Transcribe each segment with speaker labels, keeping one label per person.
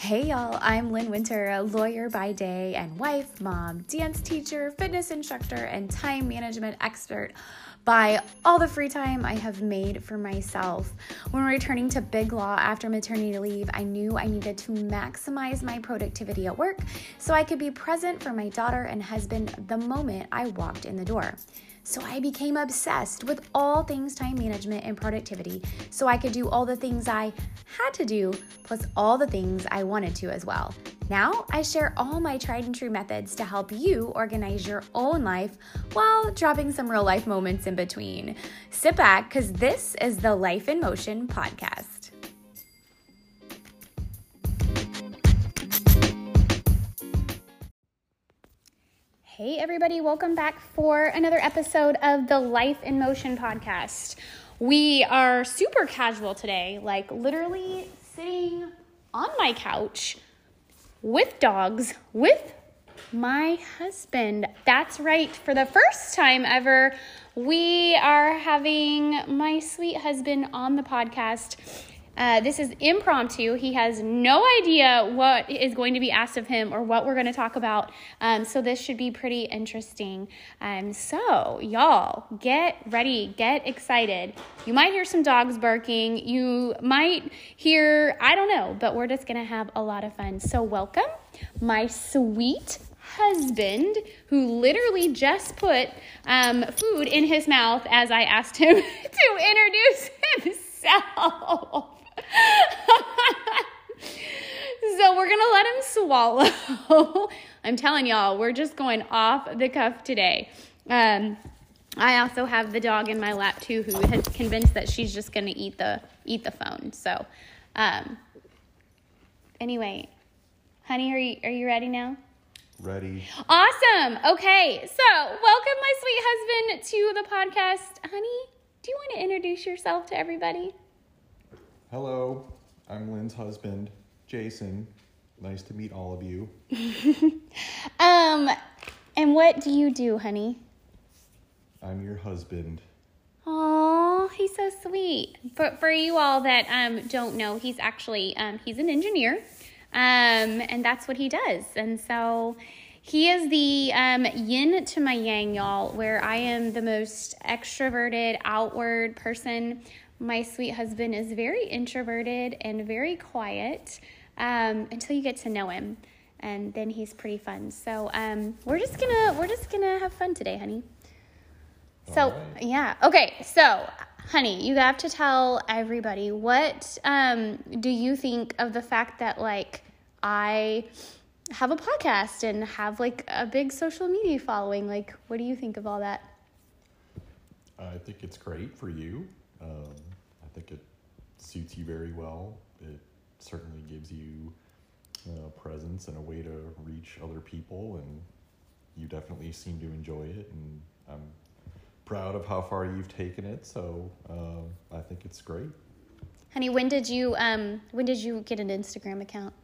Speaker 1: Hey y'all, I'm Lynn Winter, a lawyer by day and wife, mom, dance teacher, fitness instructor, and time management expert by all the free time I have made for myself. When returning to Big Law after maternity leave, I knew I needed to maximize my productivity at work so I could be present for my daughter and husband the moment I walked in the door. So I became obsessed with all things time management and productivity so I could do all the things I had to do, plus all the things I wanted to as well. Now I share all my tried and true methods to help you organize your own life while dropping some real life moments in between. Sit back, because this is the Life in Motion podcast. Hey everybody, welcome back for another episode of the Life in Motion podcast. We are super casual today, like literally sitting on my couch with dogs, with my husband. That's right, for the first time ever, we are having my sweet husband on the podcast. This is impromptu. He has no idea what is going to be asked of him or what we're going to talk about. So this should be pretty interesting. So y'all, get ready, get excited. You might hear some dogs barking. You might hear, I don't know, but we're just going to have a lot of fun. So welcome, my sweet husband, who literally just put food in his mouth as I asked him to introduce himself. So we're gonna let him swallow. I'm telling y'all, we're just going off the cuff today. I also have the dog in my lap too, who has convinced that she's just gonna eat the phone. So anyway, honey, are you ready now?
Speaker 2: Ready.
Speaker 1: Awesome. Okay, so welcome my sweet husband to the podcast. Honey, do you want to introduce yourself to everybody?
Speaker 2: Hello, I'm Lynn's husband, Jason. Nice to meet all of you.
Speaker 1: And what do you do, honey?
Speaker 2: I'm your husband.
Speaker 1: Oh, he's so sweet. For you all that don't know, he's actually he's an engineer, and that's what he does. And so he is the yin to my yang, y'all, where I am the most extroverted, outward person. My sweet husband is very introverted and very quiet until you get to know him, and then he's pretty fun. So we're just gonna have fun today, honey. So
Speaker 2: right.
Speaker 1: Yeah, okay. So, honey, you have to tell everybody, what do you think of the fact that like I have a podcast and have like a big social media following? Like, what do you think of all that?
Speaker 2: I think it's great for you. I think it suits you very well. It certainly gives you presence and a way to reach other people, and you definitely seem to enjoy it, and I'm proud of how far you've taken it, so I think it's great.
Speaker 1: Honey, when did you get an Instagram account?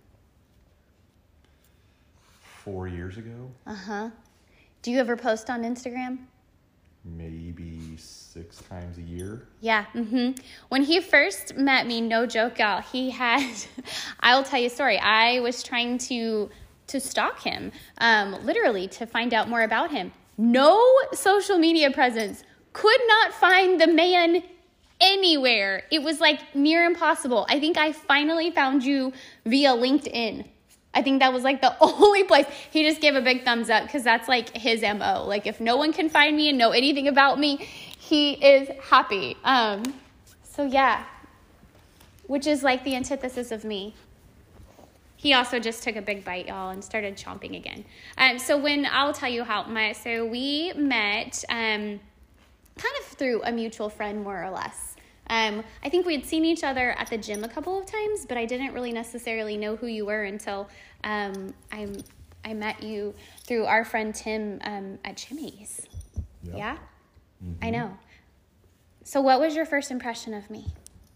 Speaker 2: 4 years ago.
Speaker 1: Uh-huh. Do you ever post on Instagram?
Speaker 2: Maybe 6 times a year.
Speaker 1: Yeah. Mm-hmm. When he first met me, no joke, y'all, he had, I'll tell you a story. I was trying to stalk him, literally to find out more about him. No social media presence. Could not find the man anywhere. It was like near impossible. I think I finally found you via LinkedIn. I think that was like the only place. He just gave a big thumbs up because that's like his MO. Like if no one can find me and know anything about me, he is happy. So yeah, which is like the antithesis of me. He also just took a big bite, y'all, and started chomping again. So I'll tell you how so we met kind of through a mutual friend, more or less. I think we had seen each other at the gym a couple of times, but I didn't really necessarily know who you were until I met you through our friend Tim at Jimmy's.
Speaker 2: Yep.
Speaker 1: Yeah?
Speaker 2: Mm-hmm.
Speaker 1: I know. So what was your first impression of me?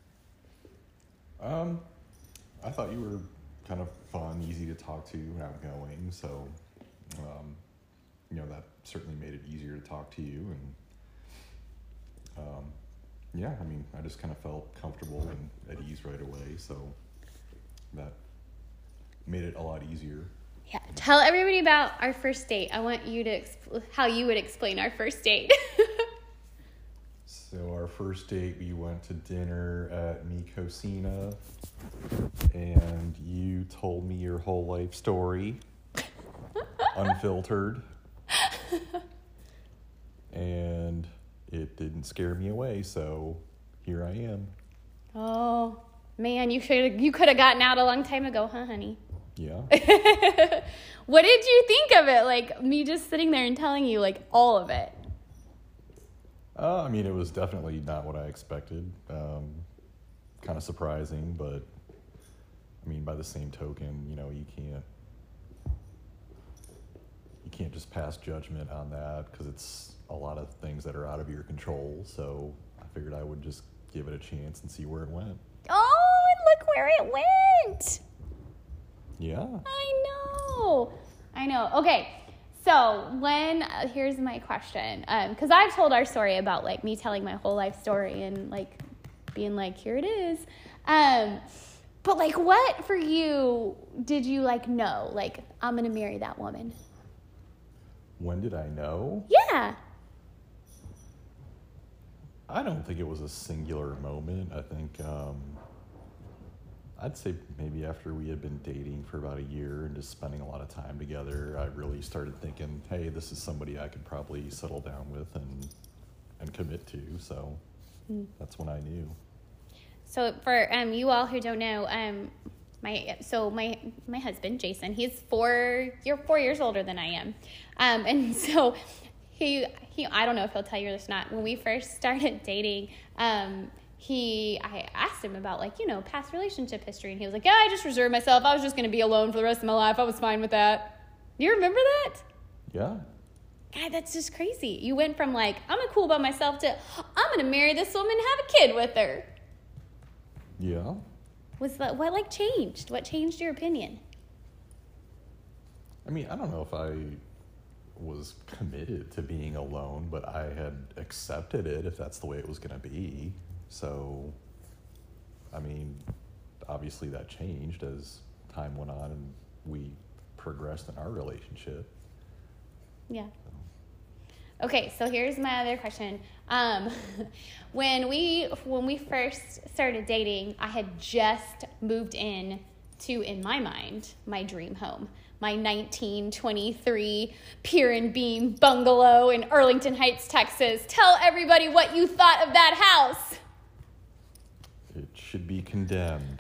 Speaker 2: I thought you were kind of fun, easy to talk to, outgoing, so that certainly made it easier to talk to you, and yeah, I mean, I just kind of felt comfortable and at ease right away, so that made it a lot easier.
Speaker 1: Yeah. Tell everybody about our first date. I want you to how you would explain our first date.
Speaker 2: So our first date, we went to dinner at Mi Cocina, and you told me your whole life story, unfiltered, and it didn't scare me away, so here I am.
Speaker 1: Oh, man, you could have gotten out a long time ago, huh, honey?
Speaker 2: Yeah.
Speaker 1: What did you think of it? Like, me just sitting there and telling you, like, all of it.
Speaker 2: I mean, it was definitely not what I expected. Kind of surprising, but I mean, by the same token, you know, you can't just pass judgment on that because it's a lot of things that are out of your control. So I figured I would just give it a chance and see where it went.
Speaker 1: Oh, and look where it went.
Speaker 2: Yeah.
Speaker 1: I know. Okay. So here's my question, because I've told our story about like me telling my whole life story and like being like, here it is. But like, what for you did you like know? Like, I'm gonna marry that woman.
Speaker 2: When did I know?
Speaker 1: Yeah.
Speaker 2: I don't think it was a singular moment. I think I'd say maybe after we had been dating for about a year and just spending a lot of time together, I really started thinking, hey, this is somebody I could probably settle down with and commit to. So that's when I knew. So
Speaker 1: for you all who don't know, my husband Jason, he's 4 years older than I am, and so he I don't know if he'll tell you this or not. When we first started dating, I asked him about, like, you know, past relationship history, and he was like, yeah, I just reserved myself. I was just going to be alone for the rest of my life. I was fine with that. Do you remember that?
Speaker 2: Yeah.
Speaker 1: God, that's just crazy. You went from, like, I'm cool by myself to, I'm going to marry this woman and have a kid with her.
Speaker 2: Yeah.
Speaker 1: What changed? What changed your opinion?
Speaker 2: I mean, I don't know if I was committed to being alone, but I had accepted it if that's the way it was going to be. So, I mean, obviously that changed as time went on and we progressed in our relationship.
Speaker 1: Yeah. Okay, so here's my other question. When we first started dating, I had just moved in my mind, my dream home. My 1923 Pier and Beam bungalow in Arlington Heights, Texas. Tell everybody what you thought of that house.
Speaker 2: It should be condemned.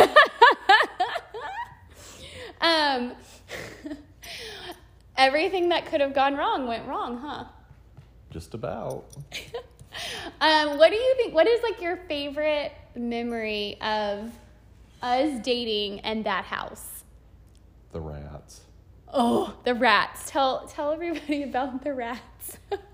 Speaker 1: Everything that could have gone wrong went wrong, huh?
Speaker 2: Just about.
Speaker 1: What do you think? What is like your favorite memory of us dating and that house?
Speaker 2: The rats.
Speaker 1: Oh, the rats. Tell everybody about the rats.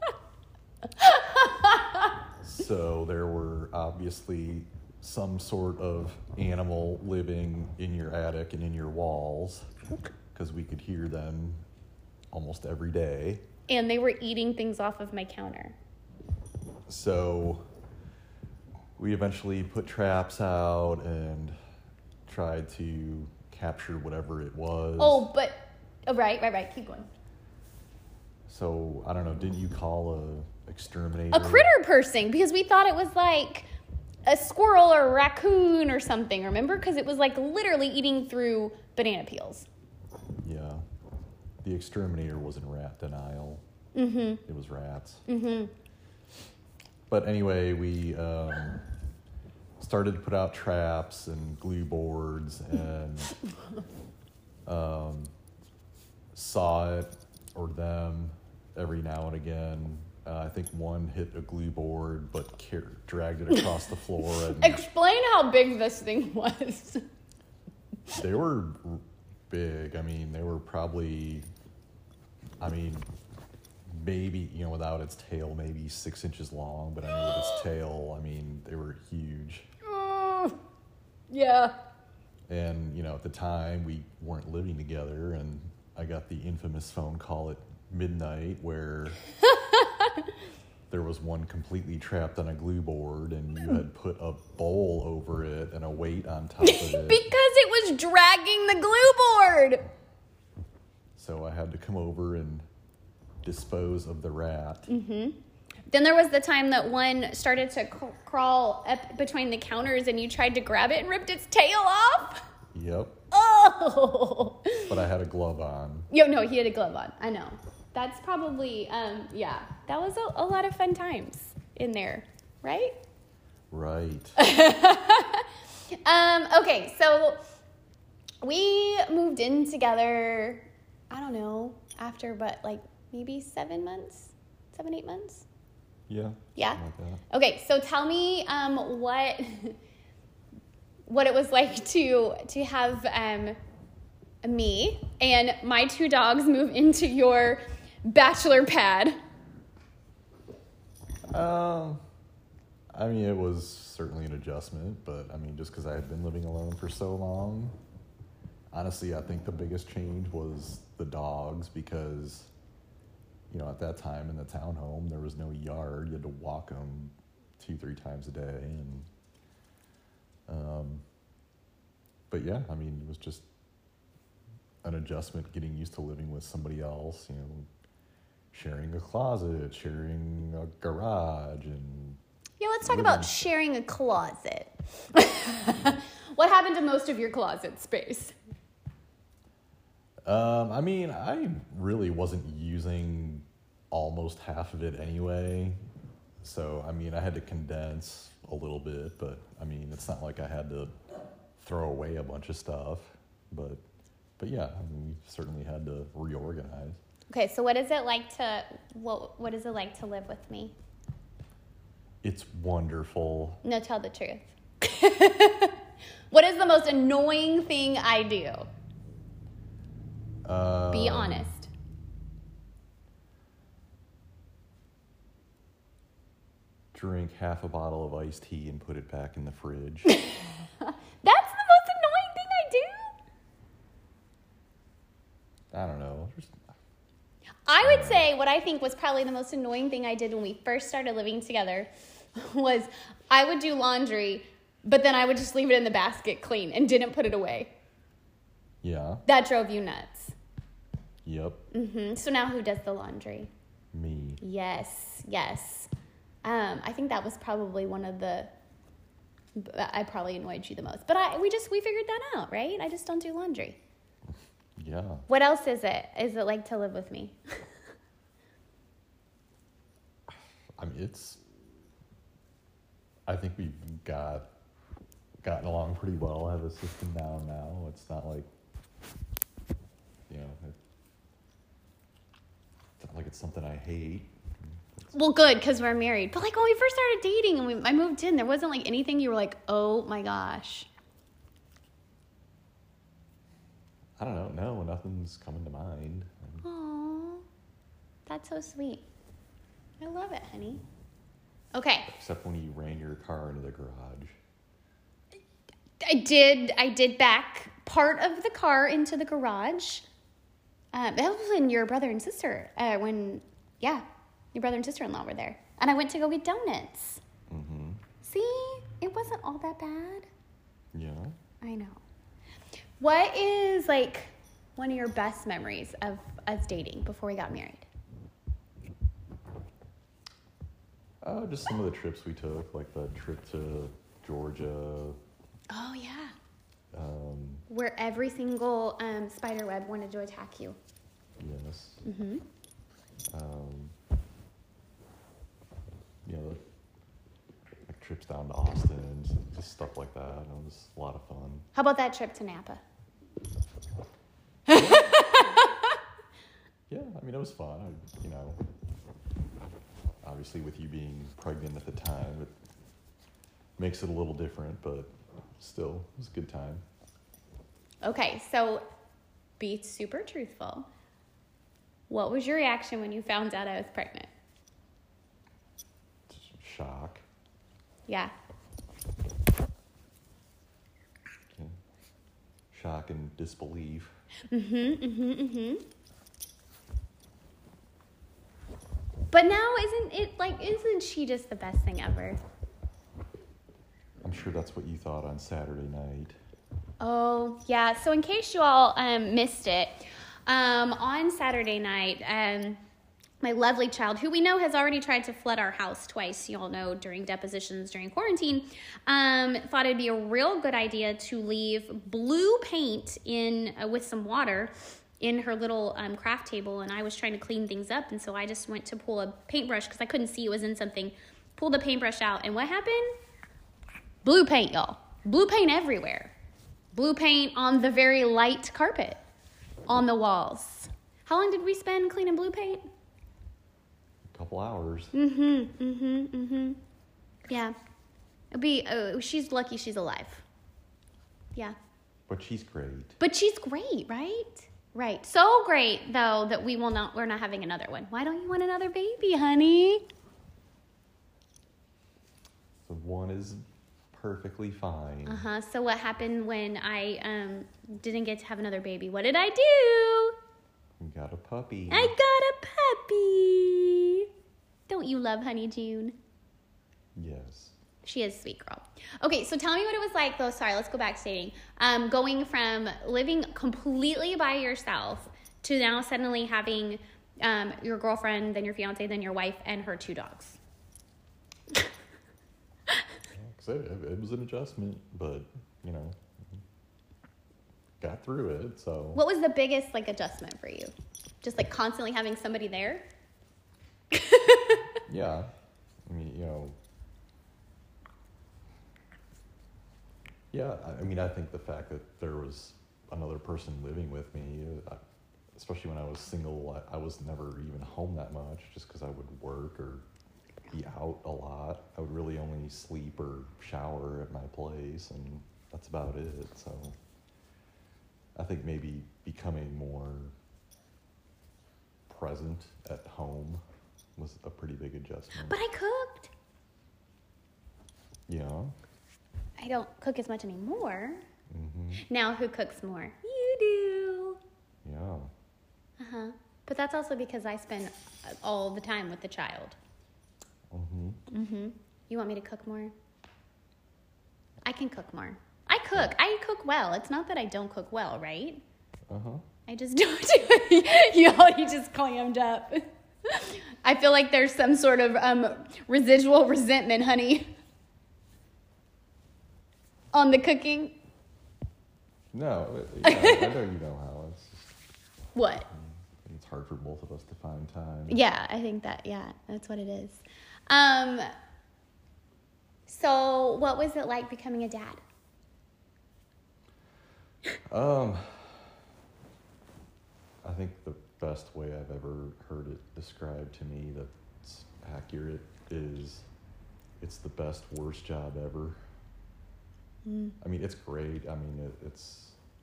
Speaker 2: So there were obviously some sort of animal living in your attic and in your walls because we could hear them almost every day.
Speaker 1: And they were eating things off of my counter.
Speaker 2: So we eventually put traps out and tried to capture whatever it was.
Speaker 1: Right. Keep going.
Speaker 2: So, I don't know, didn't you call a exterminator?
Speaker 1: A critter person, because we thought it was like a squirrel or a raccoon or something, remember? Because it was like literally eating through banana peels.
Speaker 2: Yeah. The exterminator was in rat denial.
Speaker 1: Mm-hmm.
Speaker 2: It was rats.
Speaker 1: Mm-hmm.
Speaker 2: But anyway, we started to put out traps and glue boards and saw it or them every now and again. I think one hit a glue board but dragged it across the floor. And
Speaker 1: explain how big this thing was.
Speaker 2: They were big. I mean, they were probably, maybe, without its tail, maybe 6 inches long. But I mean, with its tail, they were huge.
Speaker 1: Yeah.
Speaker 2: And, at the time, we weren't living together, and I got the infamous phone call at midnight where there was one completely trapped on a glue board, and you had put a bowl over it and a weight on top of it.
Speaker 1: Because it was dragging the glue board.
Speaker 2: So I had to come over and dispose of the rat.
Speaker 1: Mm-hmm. Then there was the time that one started to crawl up between the counters, and you tried to grab it and ripped its tail off.
Speaker 2: Yep.
Speaker 1: Oh!
Speaker 2: But I had a glove on.
Speaker 1: No, he had a glove on. I know. That's probably, yeah. That was a lot of fun times in there, right?
Speaker 2: Right.
Speaker 1: Okay, so we moved in together, I don't know, after, but like maybe 7, 8 months?
Speaker 2: Yeah.
Speaker 1: Yeah?
Speaker 2: Like that.
Speaker 1: Okay, so tell me what it was like to have me and my 2 dogs move into your bachelor pad.
Speaker 2: I mean, it was certainly an adjustment, but I mean, just because I had been living alone for so long, honestly, I think the biggest change was the dogs, because, you know, at that time in the townhome, there was no yard. You had to walk them 2-3 times a day, and but yeah, I mean, it was just an adjustment getting used to living with somebody else, you know, sharing a closet, sharing a garage, and
Speaker 1: Yeah, let's talk about sharing a closet. What happened to most of your closet space?
Speaker 2: I mean, I really wasn't using almost half of it anyway. So, I mean, I had to condense a little bit, but I mean, it's not like I had to throw away a bunch of stuff. But yeah, I mean, we certainly had to reorganize.
Speaker 1: Okay, so what is it like what is it like to live with me?
Speaker 2: It's wonderful.
Speaker 1: No, tell the truth. What is the most annoying thing I do? Be honest.
Speaker 2: Drink half a bottle of iced tea and put it back in the fridge.
Speaker 1: That's the most annoying thing I do?
Speaker 2: I don't know.
Speaker 1: I would say what I think was probably the most annoying thing I did when we first started living together was I would do laundry, but then I would just leave it in the basket clean and didn't put it away.
Speaker 2: Yeah.
Speaker 1: That drove you nuts.
Speaker 2: Yep.
Speaker 1: Mm-hmm. So now who does the laundry?
Speaker 2: Me.
Speaker 1: Yes. I think that was probably one of the. I probably annoyed you the most, but we figured that out, right? I just don't do laundry.
Speaker 2: Yeah.
Speaker 1: What else is it? Is it like to live with me?
Speaker 2: I mean, I think we've gotten along pretty well. I have a system down now. It's not like, you know, it's not like it's something I hate.
Speaker 1: Well, good, because we're married. But like when we first started dating and I moved in, there wasn't like anything you were like, oh my gosh.
Speaker 2: I don't know. No, nothing's coming to mind.
Speaker 1: Aww, that's so sweet. I love it, honey. Okay.
Speaker 2: Except when you ran your car into the garage.
Speaker 1: I did back part of the car into the garage. That was when your brother and sister, your brother and sister-in-law were there. And I went to go get donuts.
Speaker 2: Mm-hmm.
Speaker 1: See? It wasn't all that bad.
Speaker 2: Yeah.
Speaker 1: I know. What is, like, one of your best memories of us dating before we got married?
Speaker 2: Just some of the trips we took, like the trip to Georgia.
Speaker 1: Oh, yeah. Where every single spider web wanted to attack you.
Speaker 2: Yes.
Speaker 1: Mm-hmm.
Speaker 2: You know, like trips down to Austin, just stuff like that. It was a lot of fun.
Speaker 1: How about that trip to Napa?
Speaker 2: Yeah, I mean, it was fun. Obviously with you being pregnant at the time, it makes it a little different, but still, it was a good time.
Speaker 1: Okay, so be super truthful. What was your reaction when you found out I was pregnant?
Speaker 2: Shock.
Speaker 1: Yeah.
Speaker 2: Shock and disbelief.
Speaker 1: But now isn't she just the best thing ever?
Speaker 2: I'm sure that's what you thought on Saturday night.
Speaker 1: Oh, yeah. So in case you all missed it, on Saturday night, my lovely child, who we know has already tried to flood our house twice, you all know, during depositions, during quarantine, thought it'd be a real good idea to leave blue paint in with some water in her little craft table, and I was trying to clean things up, and so I just went to pull a paintbrush because I couldn't see it was in something, pulled the paintbrush out, and what happened? Blue paint, y'all. Blue paint everywhere. Blue paint on the very light carpet, on the walls. How long did we spend cleaning blue paint?
Speaker 2: A couple hours.
Speaker 1: Yeah. She's lucky she's alive. Yeah.
Speaker 2: But she's great.
Speaker 1: But she's great, right? Right. So great, though, that we're not having another one. Why don't you want another baby, honey?
Speaker 2: The one is perfectly fine.
Speaker 1: So what happened when I didn't get to have another baby? What did I do?
Speaker 2: You got a puppy.
Speaker 1: I got a puppy. Don't you love Honey June?
Speaker 2: Yes.
Speaker 1: She is a sweet girl. Okay, so tell me what it was like, though. Sorry, let's go back to dating. Going from living completely by yourself to now suddenly having your girlfriend, then your fiance, then your wife, and her 2 dogs.
Speaker 2: It was an adjustment, but, got through it, so.
Speaker 1: What was the biggest, adjustment for you? Just, constantly having somebody there?
Speaker 2: Yeah. I think the fact that there was another person living with me, especially when I was single, I was never even home that much just because I would work or be out a lot. I would really only sleep or shower at my place, and that's about it. So I think maybe becoming more present at home was a pretty big adjustment.
Speaker 1: But I cooked.
Speaker 2: Yeah.
Speaker 1: I don't cook as much anymore.
Speaker 2: Mm-hmm.
Speaker 1: Now who cooks more? You do.
Speaker 2: Yeah.
Speaker 1: But that's also because I spend all the time with the child. You want me to cook more? I can cook more. I cook well. It's not that I don't cook well, right? I just don't do it. You just clammed up. I feel like there's some sort of residual resentment, honey, on the cooking.
Speaker 2: No, I know you know how. It's just,
Speaker 1: what?
Speaker 2: it's hard for both of us to find time.
Speaker 1: Yeah, I think that's what it is. So what was it like becoming a dad?
Speaker 2: I think the best way I've ever heard it described to me that's accurate is it's the best, worst job ever. It's great. It's,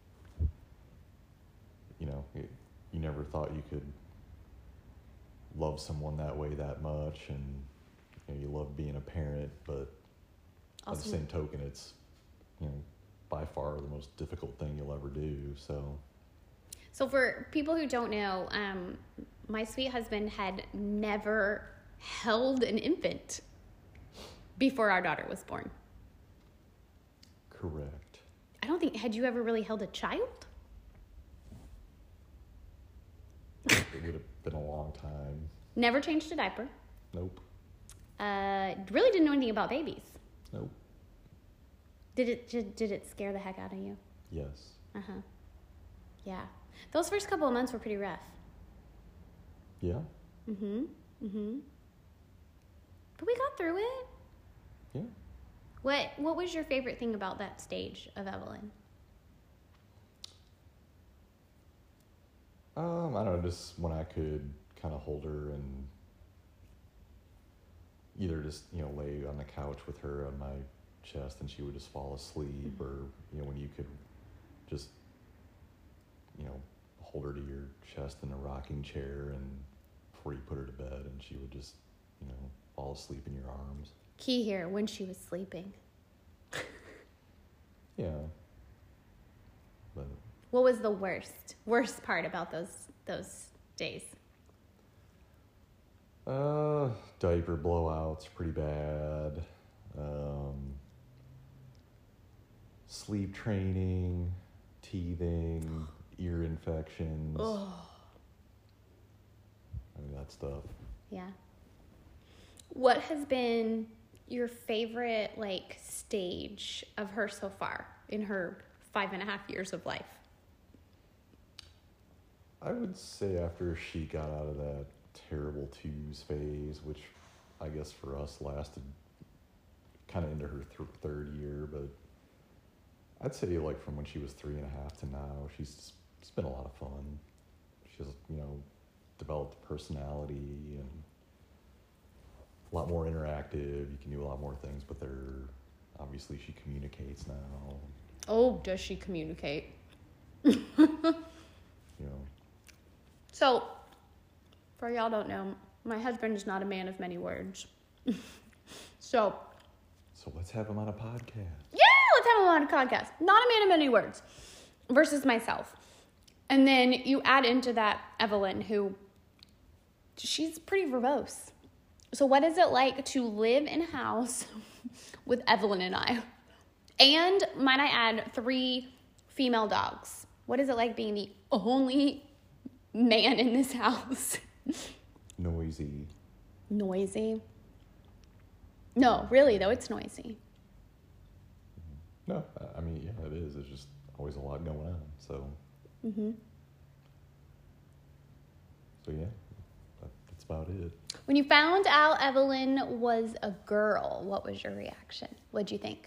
Speaker 2: you never thought you could love someone that way that much, and you love being a parent, but
Speaker 1: Also,
Speaker 2: at the same token, it's, by far the most difficult thing you'll ever do, so
Speaker 1: for people who don't know, my sweet husband had never held an infant before our daughter was born.
Speaker 2: Correct.
Speaker 1: I don't think, had you ever really held a child?
Speaker 2: It would have been a long time.
Speaker 1: Never changed a diaper.
Speaker 2: Nope.
Speaker 1: Really didn't know anything about babies.
Speaker 2: Nope.
Speaker 1: Did it scare the heck out of you?
Speaker 2: Yes.
Speaker 1: Yeah. Those first couple of months were pretty rough.
Speaker 2: Yeah.
Speaker 1: But we got through it.
Speaker 2: Yeah.
Speaker 1: What was your favorite thing about that stage of Evelyn?
Speaker 2: I don't know, just when I could kind of hold her and either just, lay on the couch with her on my chest and she would just fall asleep, or, when you could just, hold her to your chest in a rocking chair and before you put her to bed, and she would just, fall asleep in your arms.
Speaker 1: Key here, when she was sleeping.
Speaker 2: Yeah. But
Speaker 1: what was the worst part about those days?
Speaker 2: Diaper blowouts pretty bad. Sleep training, teething, ear infections.
Speaker 1: Oh.
Speaker 2: I mean, that stuff.
Speaker 1: Yeah. What has been your favorite, like, stage of her so far in her 5.5 years of life?
Speaker 2: I would say after she got out of that terrible twos phase, which I guess for us lasted kind of into her third year, but I'd say like from when she was 3.5 to now, it's been a lot of fun. She's, developed a personality and a lot more interactive. You can do a lot more things, but obviously she communicates now.
Speaker 1: Oh, does she communicate?
Speaker 2: So,
Speaker 1: So, for y'all don't know, my husband is not a man of many words. So
Speaker 2: let's have him on a podcast.
Speaker 1: yeah, let's have him on a podcast. Not a man of many words versus myself. And then you add into that Evelyn, who she's pretty verbose. So what is it like to live in a house with Evelyn and I? And might I add 3 female dogs? What is it like being the only man in this house?
Speaker 2: Noisy.
Speaker 1: Noisy? No, really though, it's noisy.
Speaker 2: No, I mean, yeah, it is. There's just always a lot going on. So, So yeah, that's about it.
Speaker 1: When you found out Evelyn was a girl, what was your reaction? What'd you think?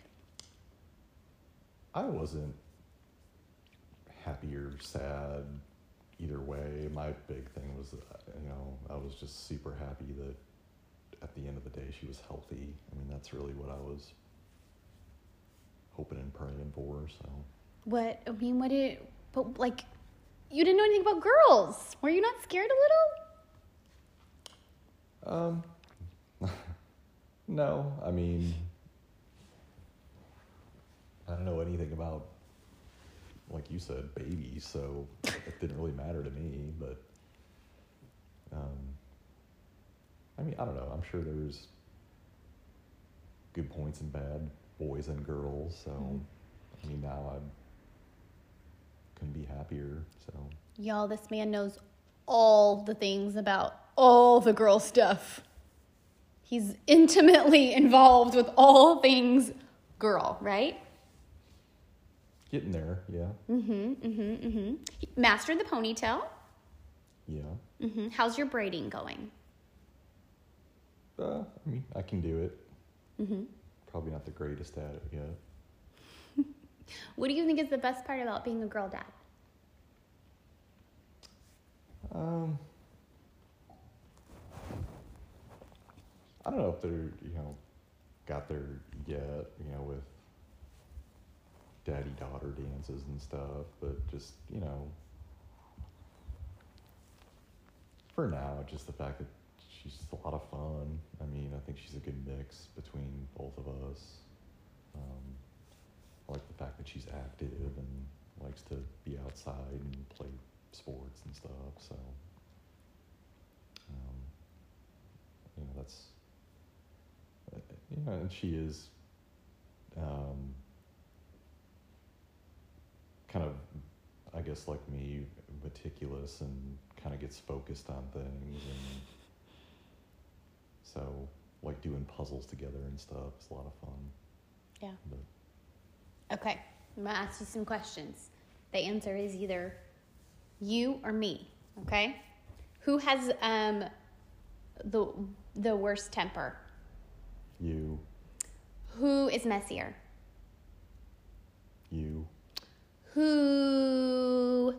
Speaker 2: I wasn't happy or sad either way. My big thing was, I was just super happy that at the end of the day she was healthy. I mean, that's really what I was hoping and praying for. So.
Speaker 1: You didn't know anything about girls. Were you not scared a little?
Speaker 2: No, I mean, I don't know anything about, like you said, babies, so it didn't really matter to me, but, I mean, I don't know, I'm sure there's good points and bad boys and girls, so, I mean, now I couldn't be happier, so.
Speaker 1: Y'all, this man knows all the things about all the girl stuff. He's intimately involved with all things girl, right?
Speaker 2: Getting there, yeah.
Speaker 1: Mastered the ponytail.
Speaker 2: Yeah.
Speaker 1: How's your braiding going?
Speaker 2: I mean, I can do it. Probably not the greatest at it yet.
Speaker 1: What do you think is the best part about being a girl dad?
Speaker 2: I don't know if they're, got there yet, with daddy-daughter dances and stuff, but just, for now, just the fact that she's just a lot of fun. I mean, I think she's a good mix between both of us. I like the fact that she's active and likes to be outside and play sports and stuff, so, that's, and she is, kind of, I guess, like me, meticulous and kind of gets focused on things, and so, like, doing puzzles together and stuff is a lot of fun.
Speaker 1: Yeah.
Speaker 2: But,
Speaker 1: Okay, I'm going to ask you some questions. The answer is either you or me, okay? Who has the worst temper?
Speaker 2: You.
Speaker 1: Who is messier?
Speaker 2: You.
Speaker 1: Who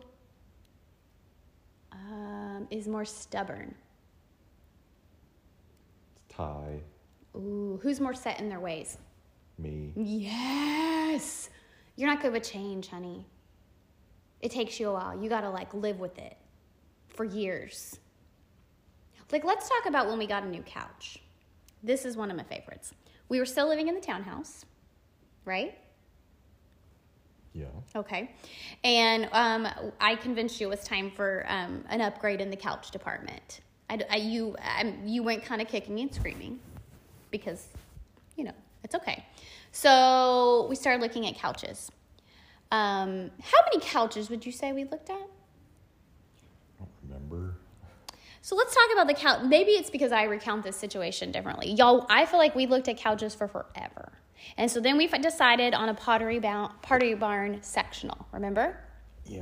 Speaker 1: is more stubborn?
Speaker 2: It's Ty.
Speaker 1: Ooh, who's more set in their ways?
Speaker 2: Me.
Speaker 1: Yes! You're not good with change, honey. It takes you a while. You gotta, live with it for years. Let's talk about when we got a new couch. This is one of my favorites. We were still living in the townhouse, right?
Speaker 2: Yeah.
Speaker 1: Okay. And I convinced you it was time for an upgrade in the couch department. You went kind of kicking and screaming because, it's okay. So we started looking at couches. How many couches would you say we looked at?
Speaker 2: I don't remember.
Speaker 1: So let's talk about the couch. Maybe it's because I recount this situation differently. Y'all, I feel like we looked at couches for forever. And so then we decided on a Pottery Barn sectional, remember?
Speaker 2: Yeah.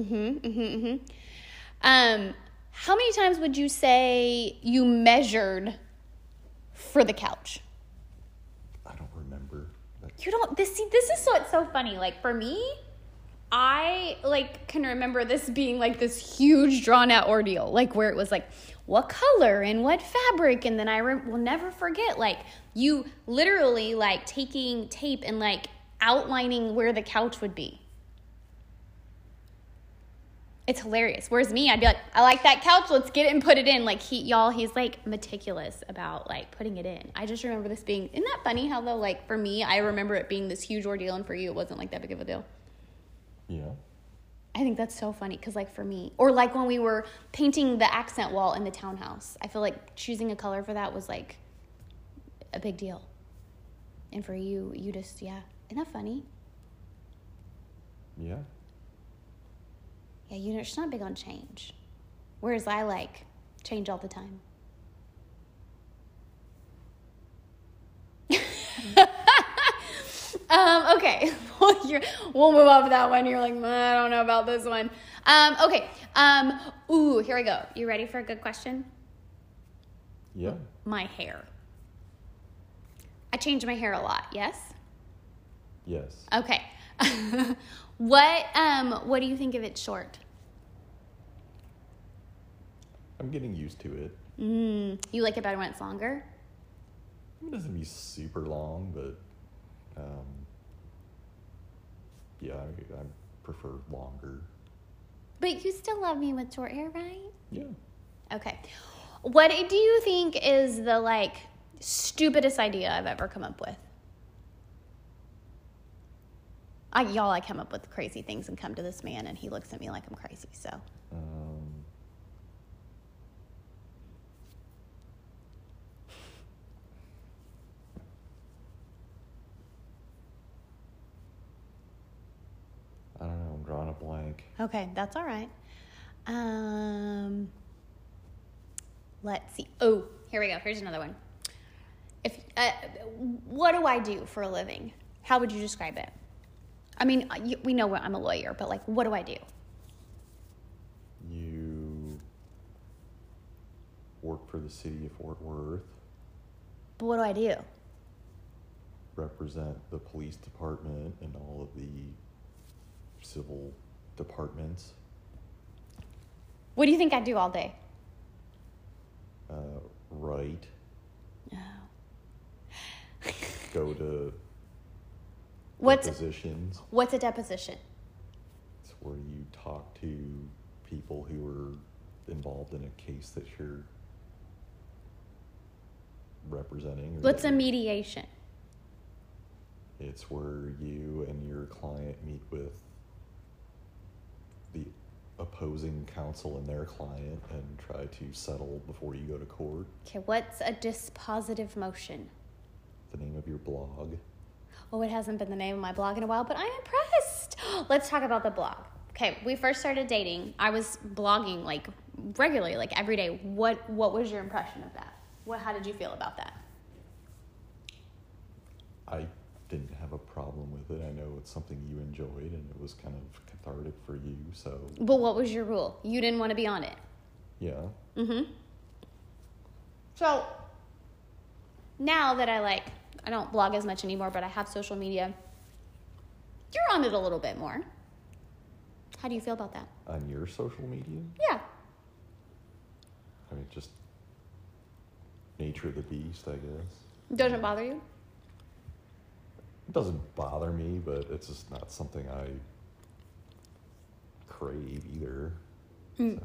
Speaker 1: How many times would you say you measured for the couch?
Speaker 2: I don't remember.
Speaker 1: You don't. This is what's so funny. Like for me, I can remember this being like this huge drawn out ordeal, like where it was like what color and what fabric, and then I will never forget like you literally like taking tape and like outlining where the couch would be. It's hilarious. Whereas me, I'd be like, I like that couch. Let's get it and put it in. Like he's like meticulous about like putting it in. I just remember this being, isn't that funny how though, like for me, I remember it being this huge ordeal and for you, it wasn't like that big of a deal.
Speaker 2: Yeah.
Speaker 1: I think that's so funny because like for me, or like when we were painting the accent wall in the townhouse, I feel like choosing a color for that was like a big deal. And for you just, yeah. Isn't that funny?
Speaker 2: Yeah.
Speaker 1: Yeah, you're just not big on change. Whereas I like change all the time. Okay. We'll move off that one. You're like, I don't know about this one. Okay. Here we go. You ready for a good question?
Speaker 2: Yeah.
Speaker 1: My hair. I change my hair a lot, yes?
Speaker 2: Yes.
Speaker 1: Okay. What do you think of it short?
Speaker 2: I'm getting used to it.
Speaker 1: You like it better when it's longer?
Speaker 2: It doesn't be super long, but yeah, I prefer longer.
Speaker 1: But you still love me with short hair, right?
Speaker 2: Yeah.
Speaker 1: Okay. What do you think is the like stupidest idea I've ever come up with? I come up with crazy things and come to this man and he looks at me like I'm crazy, so.
Speaker 2: I don't know, I'm drawing a blank.
Speaker 1: Okay, that's all right. Let's see. Oh, here we go. Here's another one. What do I do for a living? How would you describe it? I mean, we know I'm a lawyer, but like, what do I do?
Speaker 2: You work for the city of Fort Worth.
Speaker 1: But what do I do?
Speaker 2: Represent the police department and all of the civil departments.
Speaker 1: What do you think I do all day?
Speaker 2: Write.
Speaker 1: No.
Speaker 2: Go to depositions.
Speaker 1: What's a deposition?
Speaker 2: It's where you talk to people who are involved in a case that you're representing.
Speaker 1: What's a mediation?
Speaker 2: It's where you and your client meet with the opposing counsel and their client and try to settle before you go to court.
Speaker 1: Okay, what's a dispositive motion?
Speaker 2: The name of your blog.
Speaker 1: Oh, it hasn't been the name of my blog in a while, but I'm impressed. Let's talk about the blog. Okay, we first started dating. I was blogging like regularly, like every day. What was your impression of that? How did you feel about that?
Speaker 2: I didn't have a problem with it. I know it's something you enjoyed and it was kind of cathartic for you, so.
Speaker 1: But what was your rule? You didn't want to be on it.
Speaker 2: Yeah.
Speaker 1: Mm-hmm. So now that I don't blog as much anymore, but I have social media, you're on it a little bit more. How do you feel about that?
Speaker 2: On your social media?
Speaker 1: Yeah.
Speaker 2: I mean, just nature of the beast, I guess.
Speaker 1: Doesn't bother you?
Speaker 2: It doesn't bother me, but it's just not something I crave either. So.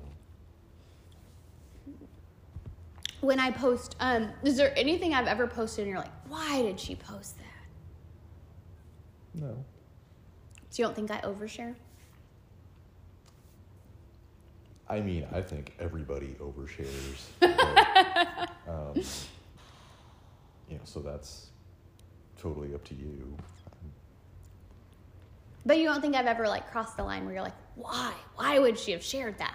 Speaker 1: When I post, is there anything I've ever posted and you're like, why did she post that?
Speaker 2: No.
Speaker 1: So you don't think I overshare?
Speaker 2: I mean, I think everybody overshares. But, so that's totally up to you.
Speaker 1: But you don't think I've ever like crossed the line where you're like, why? Why would she have shared that?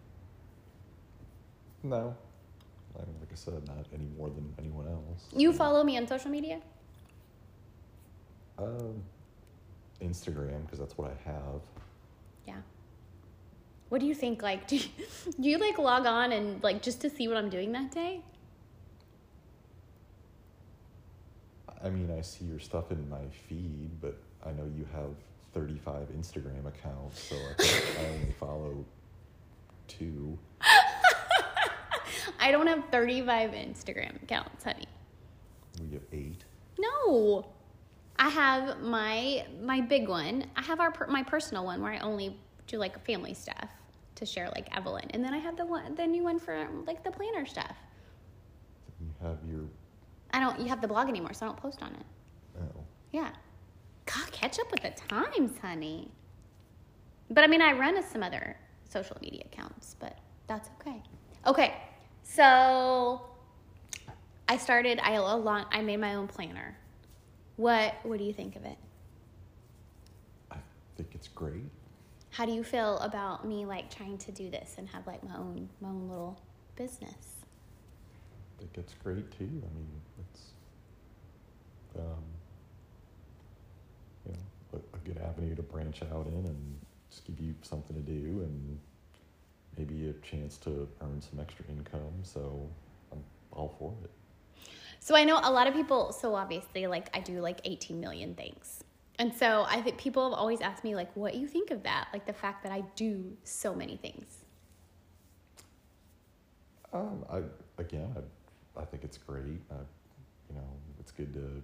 Speaker 2: No. Like I said, not any more than anyone else.
Speaker 1: You follow me on social media?
Speaker 2: Instagram, because that's what I have.
Speaker 1: Yeah. What do you think? Like, do you like log on and like just to see what I'm doing that day?
Speaker 2: I mean, I see your stuff in my feed, but I know you have 35 Instagram accounts, so I think I only follow 2.
Speaker 1: I don't have 35 Instagram accounts, honey.
Speaker 2: We have 8.
Speaker 1: No. I have my big one. I have my personal one where I only do like family stuff to share like Evelyn. And then I have the new one for like the planner stuff.
Speaker 2: You have your...
Speaker 1: You have the blog anymore, so I don't post on it.
Speaker 2: Oh.
Speaker 1: Yeah. God, catch up with the times, honey. But I mean, I run some other social media accounts, but that's okay. Okay, so I made my own planner. What do you think of it?
Speaker 2: I think it's great.
Speaker 1: How do you feel about me like trying to do this and have like my own little business?
Speaker 2: I think it's great too. I mean, it's a good avenue to branch out in and just give you something to do and maybe a chance to earn some extra income. So I'm all for it.
Speaker 1: So I know a lot of people, so obviously like I do like 18 million things. And so I think people have always asked me like, what you think of that? Like the fact that I do so many things.
Speaker 2: I think it's great. It's good to,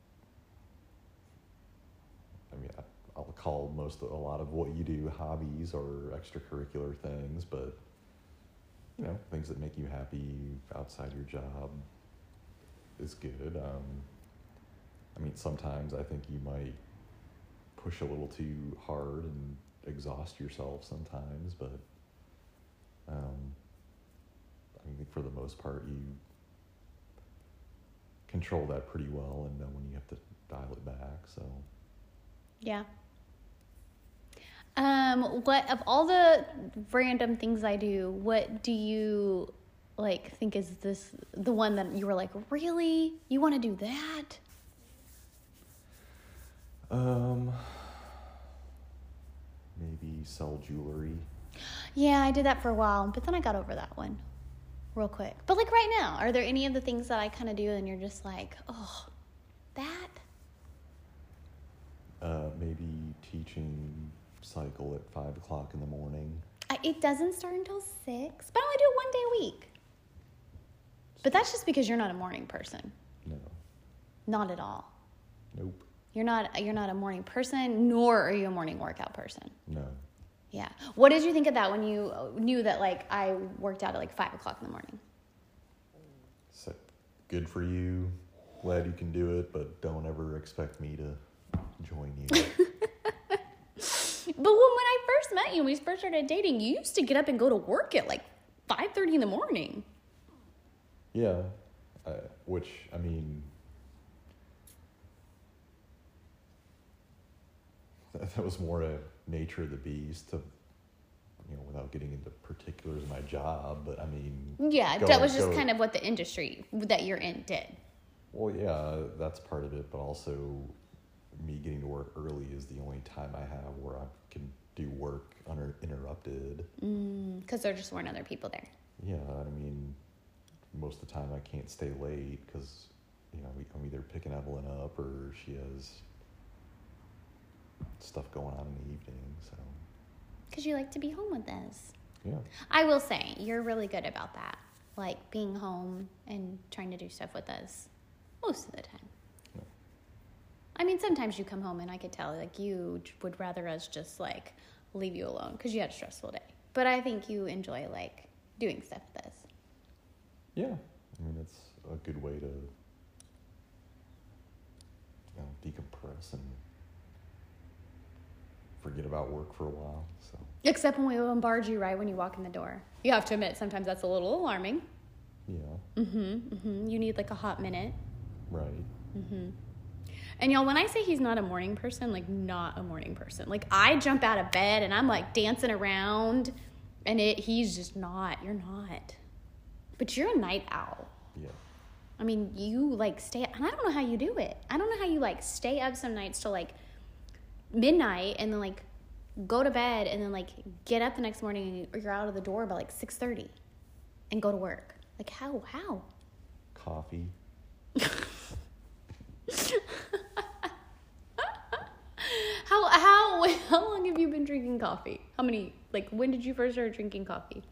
Speaker 2: I'll call a lot of what you do hobbies or extracurricular things, but, things that make you happy outside your job is good. Sometimes I think you might push a little too hard and exhaust yourself sometimes, but I think for the most part you control that pretty well and know when you have to dial it back. So
Speaker 1: yeah. What of all the random things I do, what do you like think is the one that you were like, really? You want to do that?
Speaker 2: Maybe sell jewelry.
Speaker 1: Yeah, I did that for a while, but then I got over that one real quick. But like right now, are there any of the things that I kind of do and you're just like, oh, that?
Speaker 2: Maybe teaching cycle at 5 o'clock in the morning.
Speaker 1: It doesn't start until 6, but I only do it one day a week. But that's just because you're not a morning person.
Speaker 2: No.
Speaker 1: Not at all.
Speaker 2: Nope.
Speaker 1: You're not a morning person, nor are you a morning workout person.
Speaker 2: No.
Speaker 1: Yeah. What did you think of that when you knew that like I worked out at like 5 o'clock in the morning?
Speaker 2: So, good for you. Glad you can do it, but don't ever expect me to join you.
Speaker 1: But when I first met you, when we first started dating, you used to get up and go to work at like 5:30 in the morning.
Speaker 2: Yeah. That was more a nature of the beast to, without getting into particulars of my job, but
Speaker 1: Yeah, that was just kind of what the industry that you're in did.
Speaker 2: Well, yeah, that's part of it, but also me getting to work early is the only time I have where I can do work uninterrupted.
Speaker 1: Because there just weren't other people there.
Speaker 2: Yeah, most of the time I can't stay late because, I'm either picking Evelyn up or she has stuff going on in the evening, so.
Speaker 1: Because you like to be home with us.
Speaker 2: Yeah.
Speaker 1: I will say, you're really good about that. Like, being home and trying to do stuff with us most of the time.
Speaker 2: Yeah.
Speaker 1: Sometimes you come home and I could tell, like, you would rather us just, like, leave you alone because you had a stressful day. But I think you enjoy, like, doing stuff with us.
Speaker 2: Yeah. It's a good way to, decompress and forget about work for a while. So.
Speaker 1: Except when we bombard you right when you walk in the door. You have to admit, sometimes that's a little alarming.
Speaker 2: Yeah.
Speaker 1: You need like a hot minute.
Speaker 2: Right.
Speaker 1: And y'all, when I say he's not a morning person, like not a morning person. Like I jump out of bed and I'm like dancing around and he's just not. You're not. But you're a night owl.
Speaker 2: Yeah.
Speaker 1: I mean, you like stay, and I don't know how you do it. I don't know how you like stay up some nights till like midnight and then like go to bed and then like get up the next morning and you're out of the door by like 6:30 and go to work. Like how?
Speaker 2: Coffee.
Speaker 1: How long have you been drinking coffee? How many, like when did you first start drinking coffee?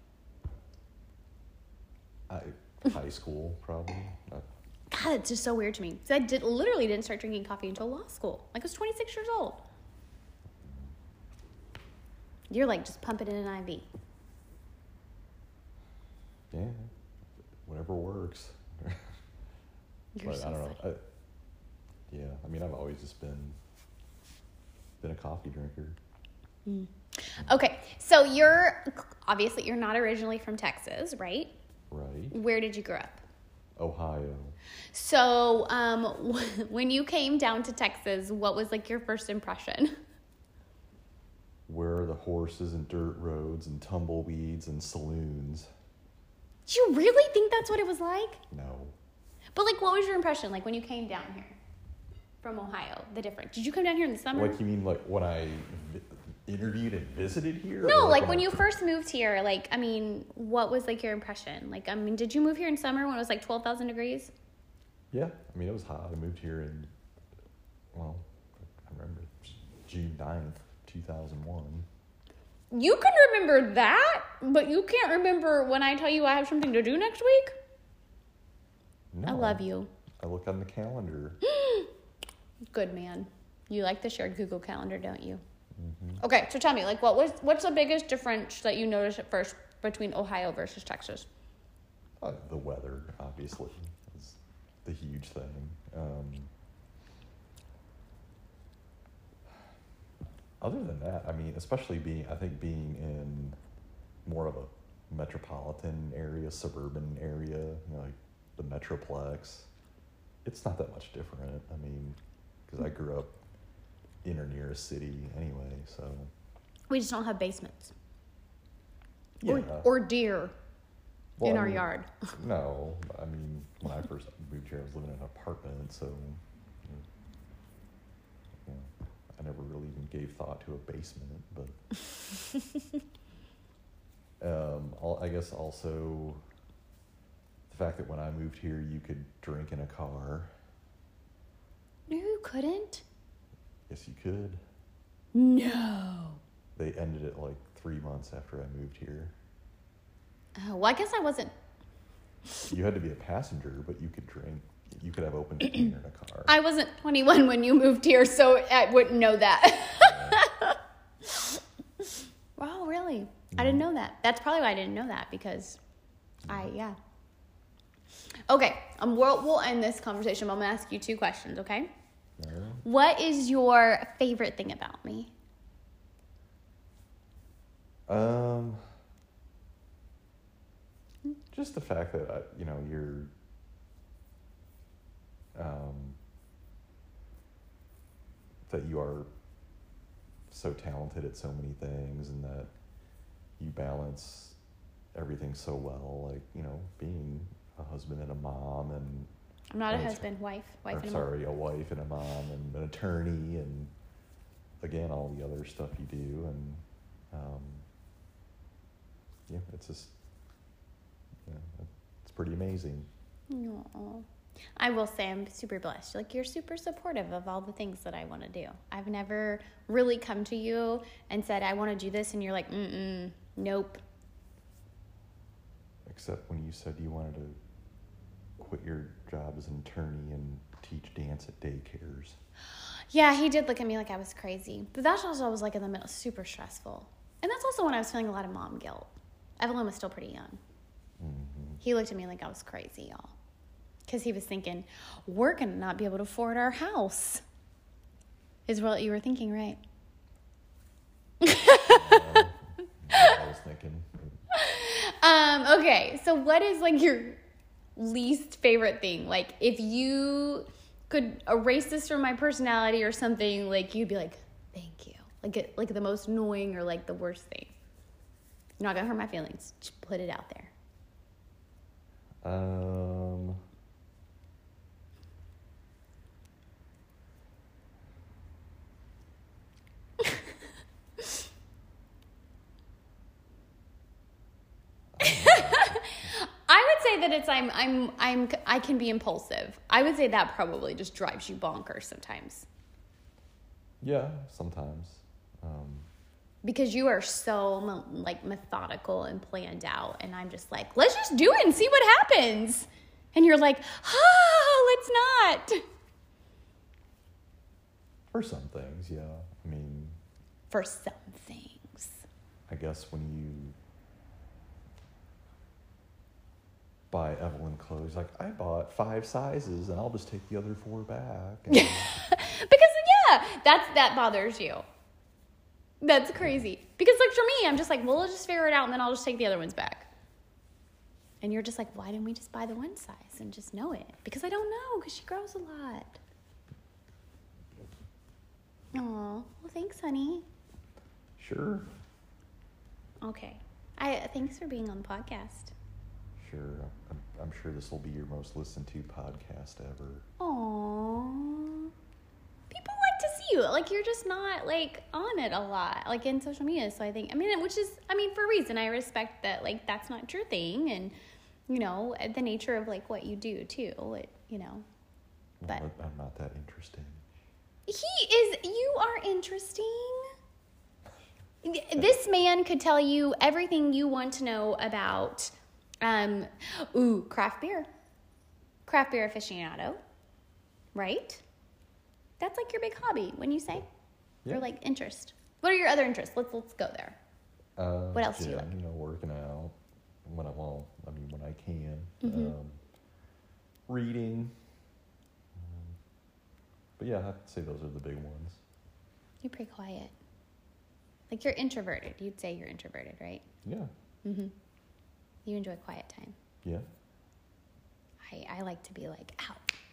Speaker 2: High school, probably.
Speaker 1: God, it's just so weird to me. So I literally didn't start drinking coffee until law school. Like I was 26 years old. You're like just pumping in an IV.
Speaker 2: Yeah, whatever works.
Speaker 1: You're
Speaker 2: But
Speaker 1: so
Speaker 2: I don't know.
Speaker 1: funny.
Speaker 2: I mean, I've always just been a coffee drinker.
Speaker 1: Okay, so you're not originally from Texas, right?
Speaker 2: Right.
Speaker 1: Where did you grow up?
Speaker 2: Ohio.
Speaker 1: So when you came down to Texas, what was like your first impression?
Speaker 2: Where are the horses and dirt roads and tumbleweeds and saloons?
Speaker 1: Do you really think that's what it was like?
Speaker 2: No.
Speaker 1: But like, what was your impression like when you came down here from Ohio? The difference. Did you come down here in the summer?
Speaker 2: Like, you mean like when I interviewed and visited here?
Speaker 1: No,
Speaker 2: or
Speaker 1: like when you first moved here. Like, I mean, what was like your impression? Like, I mean, did you move here in summer when it was like 12,000 degrees?
Speaker 2: Yeah, I mean, it was hot. I moved here in, well, I remember June 9th, 2001.
Speaker 1: You can remember that, but you can't remember when I tell you I have something to do next week?
Speaker 2: No,
Speaker 1: I love you.
Speaker 2: I look on the calendar.
Speaker 1: Good man. You like the shared Google Calendar, don't you? Okay, so tell me, like, what's the biggest difference that you noticed at first between Ohio versus Texas?
Speaker 2: The weather, obviously, is the huge thing. Other than that, I mean, especially being in more of a metropolitan area, suburban area, you know, like the Metroplex, it's not that much different. I mean, because I grew up in or near a city anyway, so.
Speaker 1: We just don't have basements.
Speaker 2: Yeah.
Speaker 1: Or deer
Speaker 2: Well,
Speaker 1: in
Speaker 2: I
Speaker 1: our
Speaker 2: mean,
Speaker 1: yard.
Speaker 2: No, I mean, when I first moved here, I was living in an apartment, so you know, I never really even gave thought to a basement, but I guess also the fact that when I moved here, you could drink in a car.
Speaker 1: No, you couldn't.
Speaker 2: Yes, you could.
Speaker 1: No.
Speaker 2: They ended it like 3 months after I moved here.
Speaker 1: Oh, well, I guess I wasn't.
Speaker 2: You had to be a passenger, but you could drink. You could have open container in a car.
Speaker 1: I wasn't 21 when you moved here, so I wouldn't know that. Wow, really? I didn't know that. That's probably why I didn't know that, because yeah. Okay, we'll end this conversation, but I'm going to ask you 2 questions, okay?
Speaker 2: Yeah.
Speaker 1: What is your favorite thing about me?
Speaker 2: Just the fact that, you're, that you are so talented at so many things and that you balance everything so well, like, being a husband and a mom and...
Speaker 1: I'm not a husband, wife and a mom.
Speaker 2: A wife and a mom and an attorney and, again, all the other stuff you do. And, it's just, it's pretty amazing.
Speaker 1: Aww. I will say I'm super blessed. Like, you're super supportive of all the things that I want to do. I've never really come to you and said, I want to do this, and you're like, nope.
Speaker 2: Except when you said you wanted to quit your job as an attorney and teach dance at daycares.
Speaker 1: Yeah, he did look at me like I was crazy. But that's also, I was like in the middle, super stressful. And that's also when I was feeling a lot of mom guilt. Evelyn was still pretty young. Mm-hmm. He looked at me like I was crazy, y'all. Because he was thinking, we're going to not be able to afford our house. Is what you were thinking, right?
Speaker 2: I was thinking.
Speaker 1: Okay, so what is like your least favorite thing? Like if you could erase this from my personality or something, like you'd be like, thank you. Like the most annoying or like the worst thing. You're not gonna hurt my feelings. Just put it out there. I would say that it's I can be impulsive. I would say that probably just drives you bonkers sometimes.
Speaker 2: Yeah, sometimes.
Speaker 1: Because you are so like methodical and planned out, and I'm just like, let's just do it and see what happens. And you're like, let's not.
Speaker 2: For some things, yeah. I mean,
Speaker 1: For some things.
Speaker 2: I guess when you buy Evelyn clothes, like, I bought 5 sizes and I'll just take the other 4 back. And
Speaker 1: Because yeah, that bothers you. That's crazy. Because like for me, I'm just like, well, we'll just figure it out and then I'll just take the other ones back. And you're just like, why didn't we just buy the one size and just know it? Because I don't know, because she grows a lot. Aw, well, thanks, honey.
Speaker 2: Sure.
Speaker 1: Okay. Thanks for being on the podcast.
Speaker 2: Sure. I'm sure this will be your most listened to podcast ever.
Speaker 1: Aww. People like to see you. Like, you're just not, like, on it a lot, like, in social media. So I think, for a reason. I respect that, like, that's not your thing. And, you know, the nature of, like, what you do, too. But
Speaker 2: Well, I'm not that interesting.
Speaker 1: You are interesting. This man could tell you everything you want to know about, craft beer. Craft beer aficionado, right? That's like your big hobby, wouldn't you say?
Speaker 2: Yeah.
Speaker 1: Or like interest. What are your other interests? Let's go there. What else do you like?
Speaker 2: You know, working out when I can.
Speaker 1: Mm-hmm.
Speaker 2: Reading. But yeah, I'd say those are the big ones.
Speaker 1: You're pretty quiet. Like you're introverted. You'd say you're introverted, right?
Speaker 2: Yeah.
Speaker 1: Mm-hmm. You enjoy quiet time.
Speaker 2: Yeah.
Speaker 1: I like to be like, ow.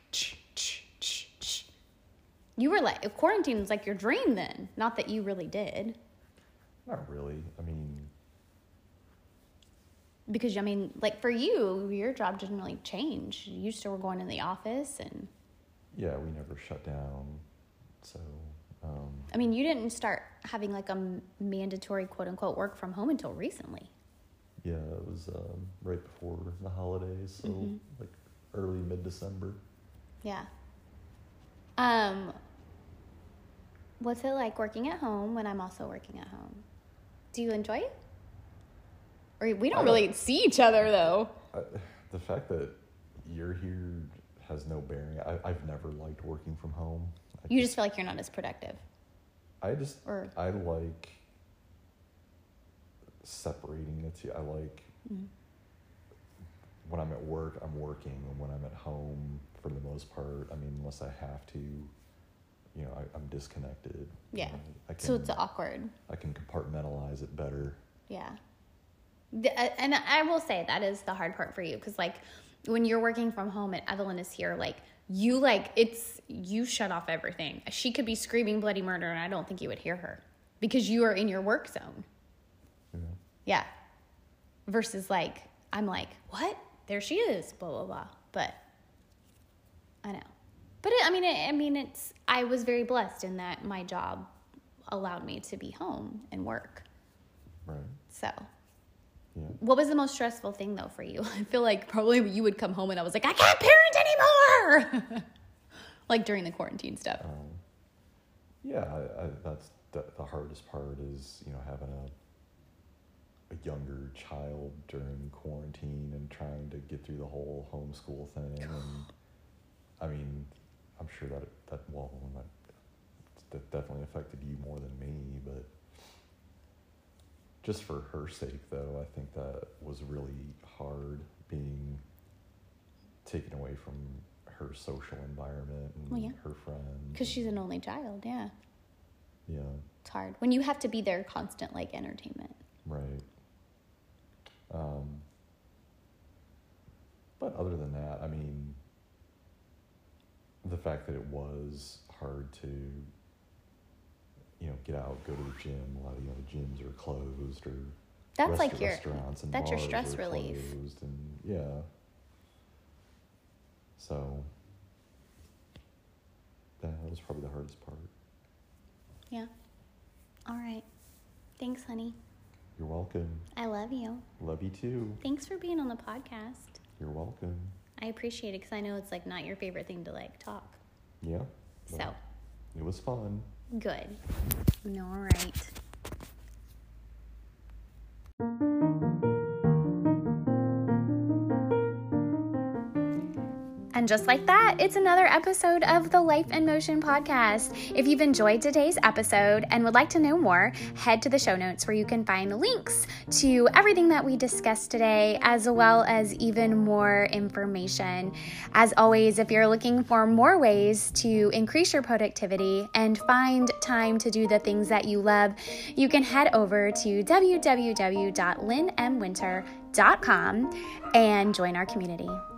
Speaker 1: You were like, quarantine was like your dream then. Not that you really did.
Speaker 2: Not really.
Speaker 1: Because, like for you, your job didn't really change. You still were going in the office and...
Speaker 2: Yeah, we never shut down. So...
Speaker 1: you didn't start having like a mandatory quote unquote work from home until recently.
Speaker 2: Yeah, it was right before the holidays. So like early mid-December.
Speaker 1: Yeah. What's it like working at home when I'm also working at home? Do you enjoy it? Or we don't really see each other though.
Speaker 2: The fact that you're here has no bearing. I've never liked working from home.
Speaker 1: You just feel like you're not as productive.
Speaker 2: I like separating the two. I like when I'm at work, I'm working, and when I'm at home, for the most part, unless I have to, I'm disconnected.
Speaker 1: Yeah. So it's awkward.
Speaker 2: I can compartmentalize it better.
Speaker 1: Yeah. And I will say that is the hard part for you, because like when you're working from home and Evelyn is here, like you shut off everything. She could be screaming bloody murder and I don't think you would hear her because you are in your work zone. Yeah. Versus like, I'm like, what? There she is, blah, blah, blah. But I know. But I was very blessed in that my job allowed me to be home and work.
Speaker 2: Right.
Speaker 1: So.
Speaker 2: Yeah.
Speaker 1: What was the most stressful thing, though, for you? I feel like probably you would come home and I was like, I can't parent anymore! Like during the quarantine stuff.
Speaker 2: Yeah, that's the hardest part is, having a younger child during quarantine and trying to get through the whole homeschool thing. And, I'm sure that definitely affected you more than me, but... Just for her sake, though, I think that was really hard, being taken away from her social environment and her friends.
Speaker 1: Because she's an only child, yeah.
Speaker 2: Yeah,
Speaker 1: It's hard when you have to be their constant like entertainment.
Speaker 2: Right. But other than that, I mean, the fact that it was hard to, get out, go to the gym. A lot of the gyms are closed, or
Speaker 1: That's like
Speaker 2: restaurants and
Speaker 1: that's your
Speaker 2: bars
Speaker 1: stress
Speaker 2: are
Speaker 1: relief.
Speaker 2: closed, and yeah. So that was probably the hardest part.
Speaker 1: Yeah. All right. Thanks, honey.
Speaker 2: You're welcome.
Speaker 1: I love you.
Speaker 2: Love you too.
Speaker 1: Thanks for being on the podcast.
Speaker 2: You're welcome.
Speaker 1: I appreciate it because I know it's like not your favorite thing to like talk.
Speaker 2: Yeah.
Speaker 1: So.
Speaker 2: It was fun.
Speaker 1: Good. All right. And just like that, it's another episode of the Life in Motion podcast. If you've enjoyed today's episode and would like to know more, head to the show notes where you can find links to everything that we discussed today, as well as even more information. As always, if you're looking for more ways to increase your productivity and find time to do the things that you love, you can head over to www.lynnmwinter.com and join our community.